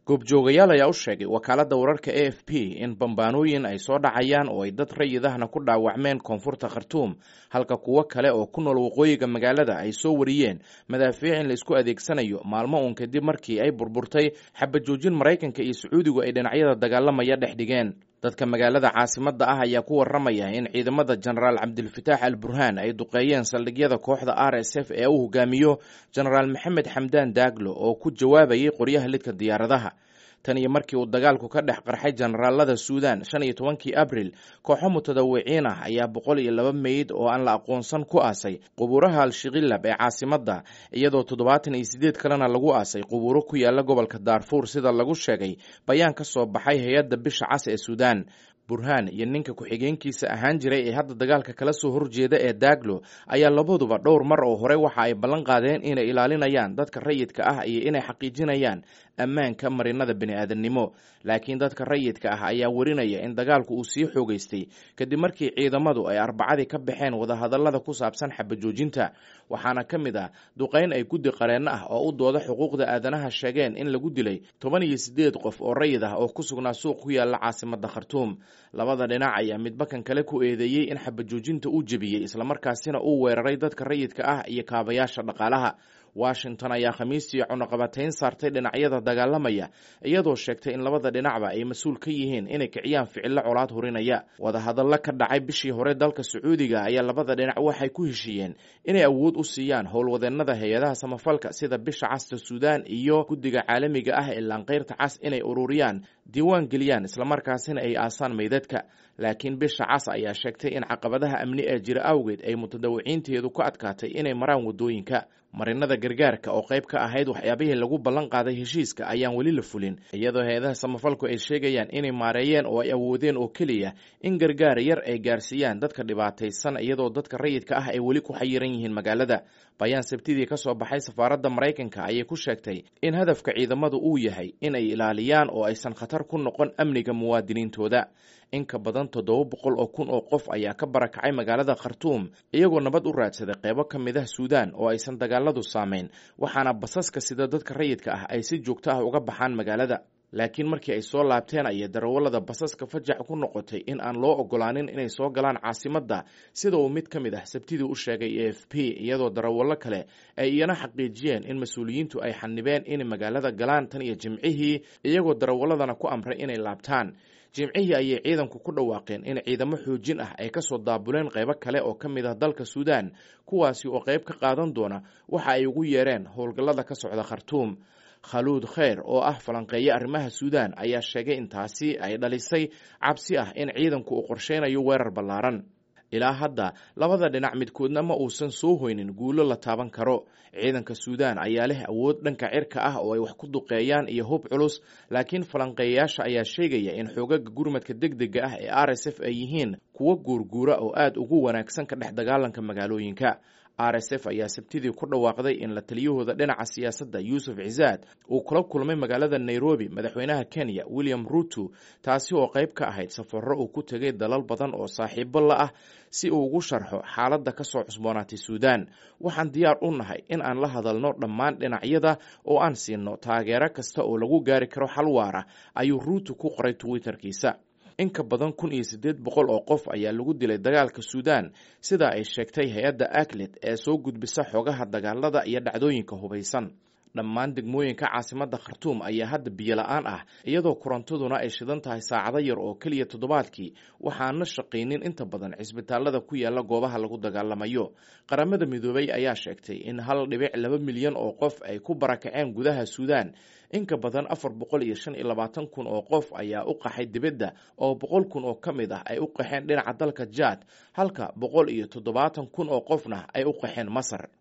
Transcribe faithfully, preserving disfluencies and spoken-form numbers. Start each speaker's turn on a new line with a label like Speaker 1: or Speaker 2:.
Speaker 1: goobjoogayaal ayaa u sheegay wakaaladda wararka A F P in bambaanooyin ay soo dhacayaan oo ay dad rayidahna ku dhaawacmeen koonfurta Khartoum halka kuwo kale oo ku nool waqooyiga magaalada ay soo wariyeen madaafiic in la isku adeegsanayo maalmo uun kadib markii ay burburtay xabajoojin Maraykanka iyo Sacuudigu ay dhinacyada dagaalamaya dhex dhigeen. dadka magaalada caasimadda ah ayaa ku warramaya in ciidamada Generaal Cabdilfataax al-Burhaan ay duqeeyeen saldhigyada kooxda R S F ee uu hogaamiyo Generaal Maxamed Xamdaan Daaglo oo ku jawaabayay qoryaha lidka diyaaradaha. tan iyo markii uu dagaalku ka dhex qarxay generaalada Suudaan shan iyo tobankii Abriil, kooxo mutadawiciin ah ayaa boqol iyo laba meyd oo aan la aqoonsan ku aasay qubuuraha Al-Shiqilab ee caasimadda, iyadoo toddobaatan iyo siddeed kalena lagu aasay qubuuro ku yaala gobolka Darfur sida lagu sheegay bayaan ka soo baxay hay-adda Bisha Cas ee Suudaan. Burhaan iyo ninka ku-xigeenkiisa ahaan jiray ee hadda dagaalka kala soo horjeeda ee Daaglo ayaa labaduba dhowr mar oo hore waxa ay ballan qaadeen inay ilaalinayaan dadka rayidka ah iyo inay xaqiijinayaan ammaanka marinada bini'aadanimo. laakiin dadka rayidka ah ayaa warinaya in dagaalku uu sii xoogaystay kadib markii ciidamadu ay arbacadii ka baxeen wadahadallada ku saabsan xabajoojinta, waxaana ka mid ah duqayn ay guddi qareenno ah oo u dooda xuquuqda aadanaha sheegeen in lagu dilay toban iyo siddeed qof oo rayid ah oo ku sugnaa suuq ku yaala caasimadda Khartoum. labada dhinac ayaa midba kan kale ku eedeeyey in xabajoojinta uu jebiyey islamarkaasina uu weeraray dadka rayidka ah iyo kaabayaasha dhaqaalaha. Washington ayaa khamiistii cunaqabatayn saartay dhinacyada dagaalamaya, iyadoo sheegtay in labada dhinacba ay mas-uul ka yihiin inay kiciyaan ficilo colaad hurinaya. wadahadallo ka dhacay bishii hore dalka Sacuudiga ayaa labada dhinac waxay ku heshiiyeen inay awood u siiyaan howlwadeennada hay-adaha samafalka sida Bisha Casta Suudaan iyo guddiga caalamiga ah ee Laanqeyrta Cas inay ururiyaan, diiwaan geliyaan islamarkaasina ay aasaan meydadka. laakiin Bisha Cas ayaa sheegtay in caqabadaha amni ee jira awgeed ay mutadawiciinteedu ku adkaatay inay maraan waddooyinka. marinada gargaarka oo qayb ka ahayd waxyaabihii lagu ballan qaaday heshiiska ayaan weli la fulin, iyadoo hay-adaha samafalku ay sheegayaan inay maareeyeen oo ay awoodeen oo keliya in gargaar yar ay gaarsiiyaan dadka dhibaataysan, iyadoo dadka rayidka ah ay weli ku xayiran yihiin magaalada. bayaan sabtidii ka soo baxay safaaradda Maraykanka ayay ku sheegtay in hadafka ciidamadu uu yahay in ay ilaaliyaan oo aysan khatar ku noqon amniga muwaadiniintooda. in ka badan toddoba boqol oo kun oo qof ayaa ka barakacay magaalada Khartoum iyagoo nabad u raadsaday qaybo ka mid ah Suudaan oo aysan dagaaladu saameyn, waxaana basaska sida dadka rayidka ah ay si joogto ah uga baxaan magaalada. laakiin markii ay soo laabteen ayay darawallada basaska fajac ku noqotay in aan loo ogolaanin inay soo galaan caasimadda, sida uu mid ka mid ah sabtidii u sheegay A F P, iyadoo darawallo kale ay iyana xaqiijiyeen in mas-uuliyiintu ay xanibeen inay magaalada galaan tan iyo Jimcihii, iyagoo darawalladana ku amray inay laabtaan. Jimcihii ayay ciidanku ku dhawaaqeen in ciidamo xoojin ah ay ka soo daabuleen qaybo kale oo ka mid ah dalka Suudaan, kuwaasi oo qayb ka qaadan doona waxa ay ugu yeereen howlgallada ka socda Khartoum. Khaluud Khayr oo ah falanqeeye arrimaha Suudaan ayaa sheegay in taasi ay dhalisay cabsi ah in ciidanku uu qorsheynayo weerar ballaaran. ilaa hadda labada dhinac midkoodna ma uusan soo hoynin guulo la taaban karo. ciidanka Suudaan ayaa leh awood dhanka cirka ah oo ay wax ku duqeeyaan iyo hub culus, laakiin falanqeeyayaasha ayaa sheegaya in xoogaga gurmadka degdega ah ee R S F ay yihiin kuwo guurguura oo aad ugu wanaagsan ka dhex dagaalanka magaalooyinka. R S F ayaa sabtidii ku dhawaaqday in la taliyahooda dhinaca siyaasadda Yuusuf Cizaad uu kula kulmay magaalada Nairobi madaxweynaha Kenya William Ruto, taasi oo qayb ka ahayd safarro uu ku tegay dalal badan oo saaxiibo la ah si uu ugu sharxo xaaladda ka soo cusboonaatay Suudaan. waxaan diyaar u nahay in aan la hadalno dhammaan dhinacyada oo aan siino taageero kasta oo lagu gaari karo xal waara, ayuu Ruto ku qoray Twitterkiisa. in ka badan kun iyo siddeed boqol oo qof ayaa lagu dilay dagaalka Suudaan, sida ay sheegtay hay-adda Acled ee soo gudbisa xogaha dagaalada iyo dhacdooyinka hubaysan. dhammaan degmooyinka caasimadda Khartoum ayaa hadda biyo la'aan ah, iyadoo korontaduna ay shidan tahay saacado yar oo keliya toddobaadkii, waxaana shaqaynin inta badan cisbitaalada ku yaala goobaha lagu dagaalamayo. qaramada midoobay ayaa sheegtay in hal dhibic laba milyan oo qof ay ku barakaceen gudaha Suudaan. in ka badan afar boqol iyo shan iyo labaatan kun oo qof ayaa u qaxay dibadda, oo boqol kun oo ka mid ah ay u qaxeen dhinaca dalka Jaad, halka boqol iyo toddobaatan kun oo qofna ay u qaxeen Masar.